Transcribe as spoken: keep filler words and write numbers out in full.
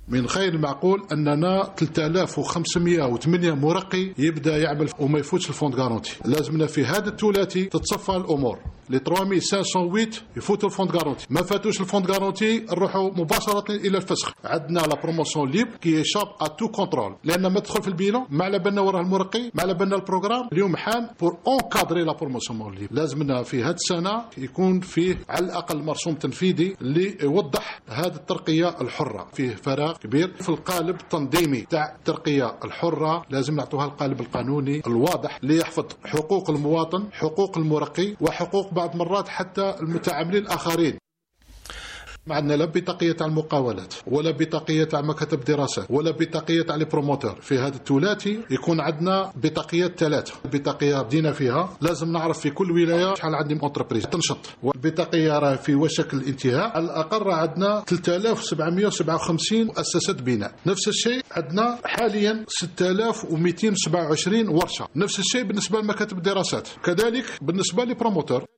من غير المعقول اننا ثلاثة آلاف وخمسمائة وثمانية مرقي يبدا يعمل وما يفوتش الفوند غارونتي. لازمنا في هذا الثلاثي تتصفى الامور. لي ثلاثة آلاف وخمسمائة وثمانية يفوتوا الفوند غارونتي، ما فاتوش الفوند غارونتي نروحوا مباشره الى الفسخ. عندنا لا بروموسيون ليب كي شاب ا تو كونترول، لان ما تدخل في البيلون ما على بالنا وراه المرقي، ما على بالنا البروغرام. اليوم حان بور اونكادري لا بروموسيون ليب. لازمنا في هذه السنه يكون فيه على الاقل مرسوم تنفيذي اللي يوضح هذه الترقيه الحره. فيه فراغ كبير في القالب التنظيمي تاع الترقيه الحره، لازم نعطوها القالب القانوني الواضح اللي يحفظ حقوق المواطن، حقوق المرقي، وحقوق بعض مرات حتى المتعاملين الاخرين. ما عندنا لا بطاقيه تاع المقاولات ولا بطاقيه تاع مكاتب دراسات ولا بطاقيه تاع لي بروموتور. في هذا الثلاثي يكون عندنا بطاقيات ثلاثه. البطاقيه بدينا فيها لازم نعرف في كل ولايه شحال عندي اونتربريز تنشط، والبطاقيه راه في وشك الانتهاء. على الاقل عندنا ثلاثة آلاف وسبعمائة وسبعة وخمسين مؤسسه بناء. نفس الشيء عندنا حاليا ستة آلاف ومئتين وسبعة وعشرين ورشه. نفس الشيء بالنسبه لمكاتب الدراسات، كذلك بالنسبه لي بروموتور.